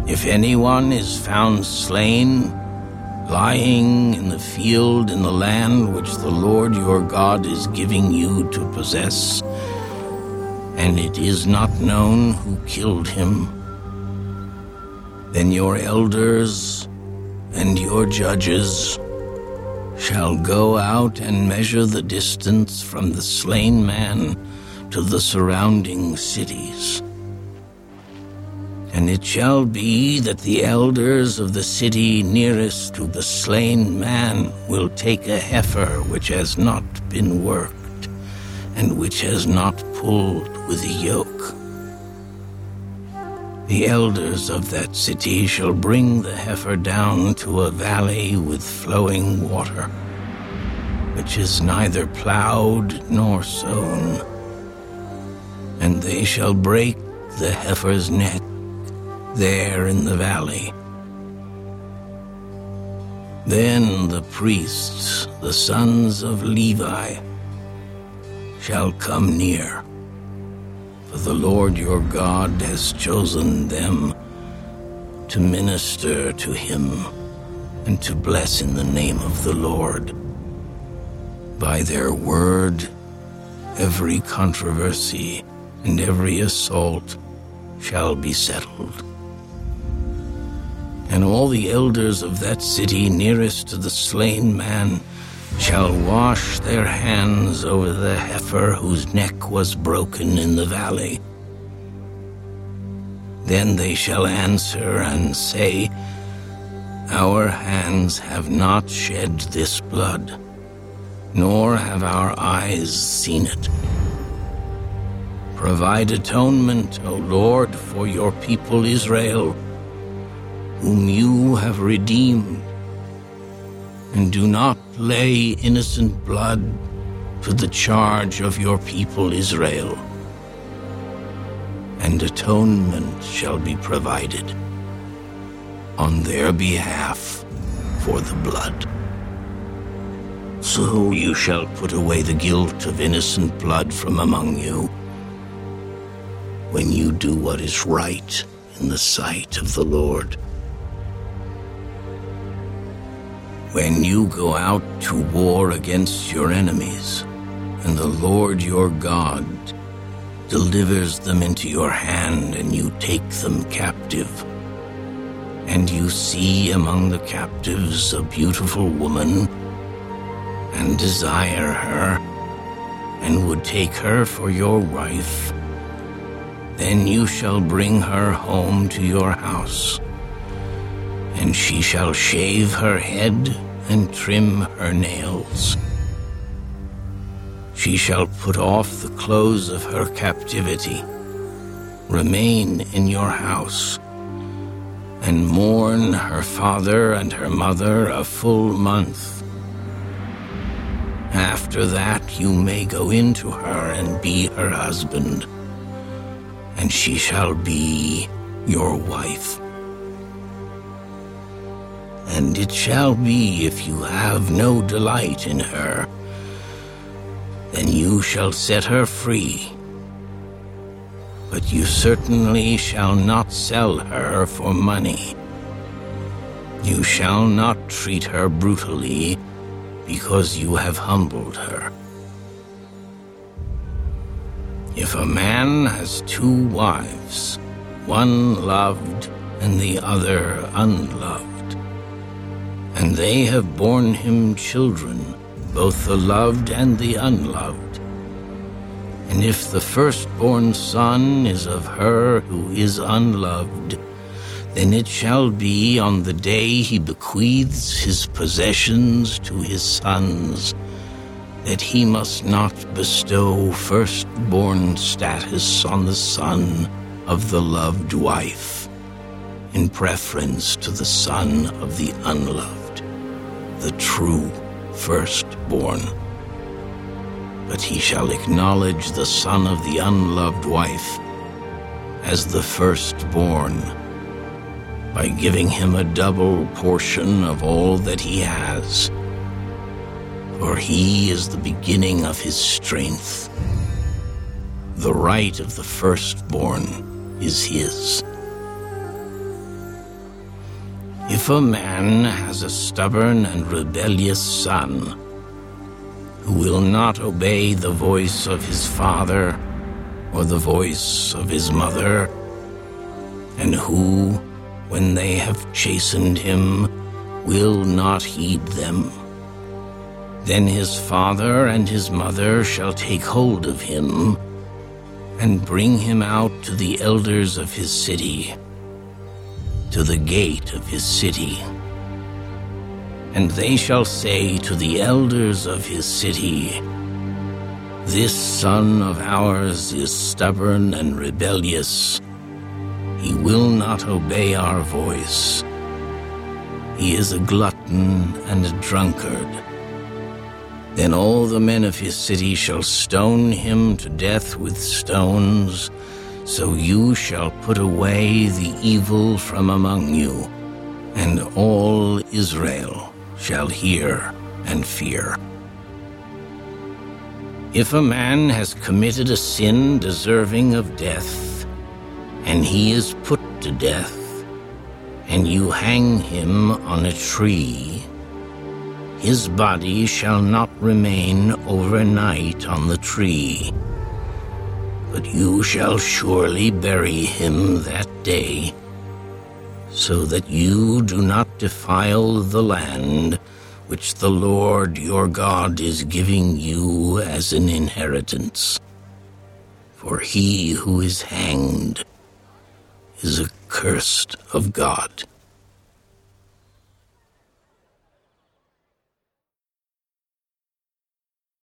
If anyone is found slain, lying in the field in the land which the Lord your God is giving you to possess, and it is not known who killed him, then your elders and your judges shall go out and measure the distance from the slain man to the surrounding cities. And it shall be that the elders of the city nearest to the slain man will take a heifer which has not been worked, and which has not pulled with a yoke. The elders of that city shall bring the heifer down to a valley with flowing water, which is neither plowed nor sown, and they shall break the heifer's neck there in the valley. Then the priests, the sons of Levi, shall come near, for the Lord your God has chosen them to minister to him and to bless in the name of the Lord. By their word, every controversy and every assault shall be settled. And all the elders of that city nearest to the slain man shall wash their hands over the heifer whose neck was broken in the valley. Then they shall answer and say, Our hands have not shed this blood, nor have our eyes seen it. Provide atonement, O Lord, for your people Israel, whom you have redeemed, and do not lay innocent blood to the charge of your people Israel. And atonement shall be provided on their behalf for the blood. So you shall put away the guilt of innocent blood from among you, when you do what is right in the sight of the Lord. When you go out to war against your enemies, and the Lord your God delivers them into your hand, and you take them captive, and you see among the captives a beautiful woman, and desire her, and would take her for your wife, then you shall bring her home to your house, and she shall shave her head and trim her nails. She shall put off the clothes of her captivity, remain in your house, and mourn her father and her mother a full month. After that you may go into her and be her husband, and she shall be your wife. And it shall be, if you have no delight in her, then you shall set her free. But you certainly shall not sell her for money. You shall not treat her brutally, because you have humbled her. If a man has 2 wives, one loved and the other unloved, and they have borne him children, both the loved and the unloved, and if the firstborn son is of her who is unloved, then it shall be on the day he bequeaths his possessions to his sons that he must not bestow firstborn status on the son of the loved wife in preference to the son of the unloved, the true firstborn. But he shall acknowledge the son of the unloved wife as the firstborn by giving him a double portion of all that he has, for he is the beginning of his strength. The right of the firstborn is his. If a man has a stubborn and rebellious son, who will not obey the voice of his father or the voice of his mother, and who, when they have chastened him, will not heed them, then his father and his mother shall take hold of him and bring him out to the elders of his city, to the gate of his city. And they shall say to the elders of his city, "This son of ours is stubborn and rebellious. He will not obey our voice. He is a glutton and a drunkard." Then all the men of his city shall stone him to death with stones, so you shall put away the evil from among you, and all Israel shall hear and fear. If a man has committed a sin deserving of death, and he is put to death, and you hang him on a tree, his body shall not remain overnight on the tree, but you shall surely bury him that day, so that you do not defile the land which the Lord your God is giving you as an inheritance. For he who is hanged is accursed of God.